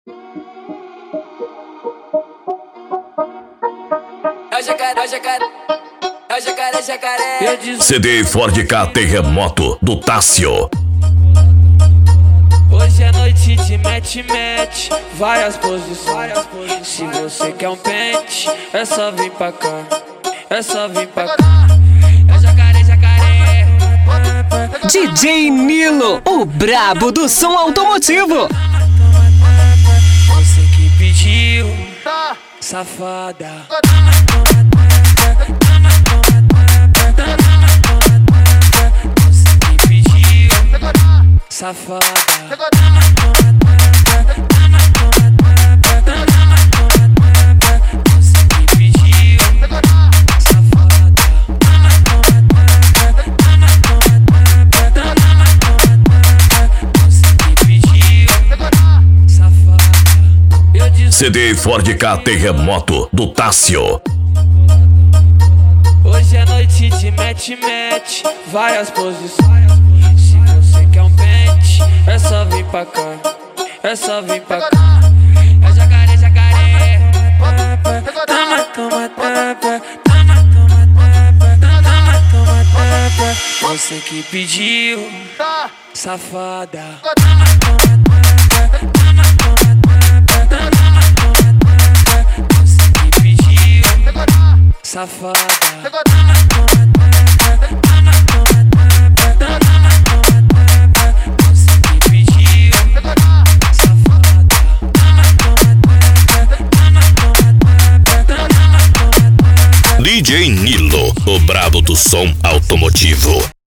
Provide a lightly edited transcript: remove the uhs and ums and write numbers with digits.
CD Ford K Terremoto do Tássio. Hoje é noite de match, várias posições. Se você quer um pente, é só vir pra cá, é só vir pra cá. É jacaré, jacaré. DJ Nilo, o brabo do som automotivo. Você que pediu, safada. Você que pediu, safada. CD Ford K Terremoto do Tássio. Hoje é noite de match, várias posições. Se você quer um pente, é só vir pra cá, é só vir pra cá. É jacaré, jacaré. Toma, toma, tapa. Toma, toma, tapa. Toma, toma, tapa. Você que pediu, safada. Toma, toma, tapa. Toma, toma, tapa. Você que pediu, safada. DJ Nilo, o brabo do som automotivo.